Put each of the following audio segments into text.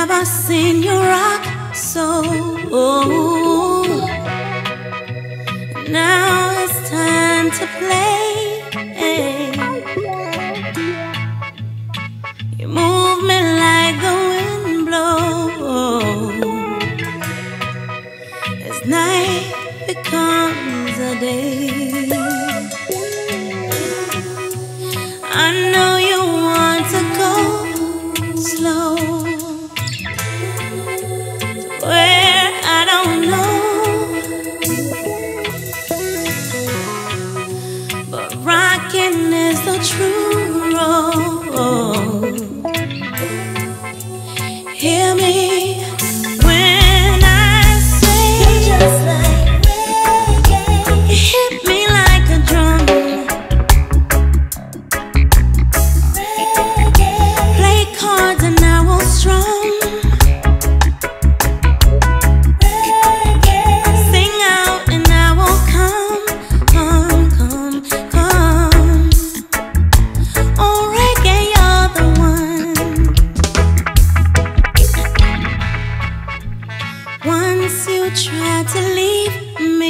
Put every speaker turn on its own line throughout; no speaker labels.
never seen you rock so. Now it's time to play. You move me like the wind blows as night becomes a day. I know you want to go slow, where I don't know, but rocking is the true road. Hear me when I say, just like reggae. You hit me like a drum. Play cards and I will strum. Sing out and I will come. Oh, reggae, you're the one. Once you tried to leave me,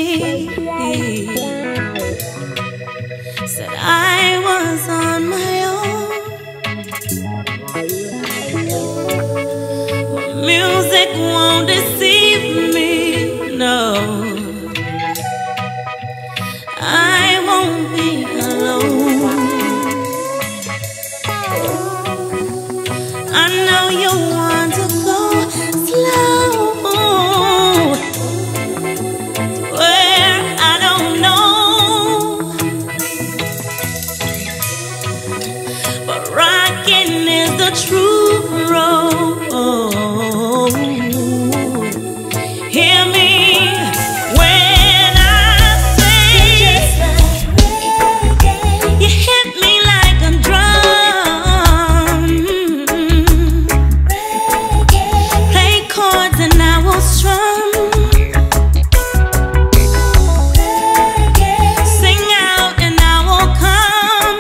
said I was on my own. Music won't deceive me, no. I won't be alone. I know you want to go slow, where I don't know, but rocking is the true road. Hear me when I say, just like reggae. You hit me like a drum. Play chords and I will strum. Sing out and I will come.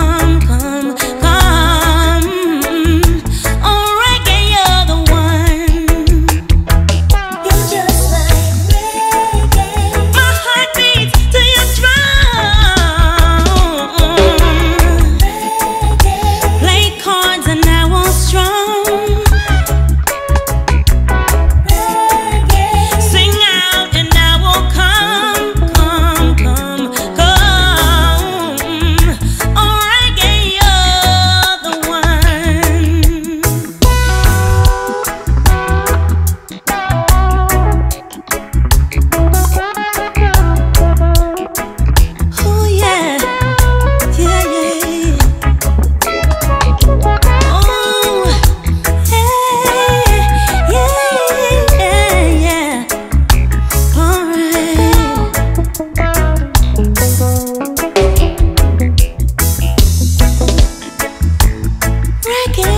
Oh, reggae, you're the one. You're just like reggae. My heart beats to your drum. Play cards and I will strum. Sing out and I will come. Oh, reggae, you're the one. Oh yeah, yeah, yeah. Oh, yeah, yeah. Alright. Reggae,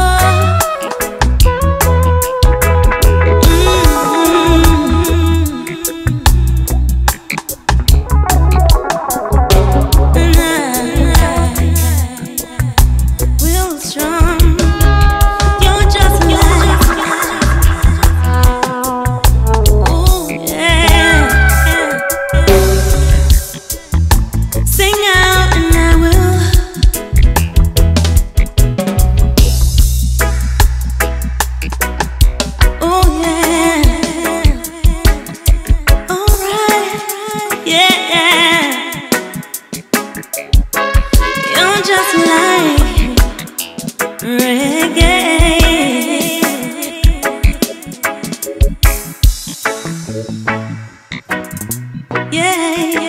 Will Strum, you're just like, oh yeah. Sing out and I will. Oh yeah. Alright. Yeah. You're just like reggae. Yeah.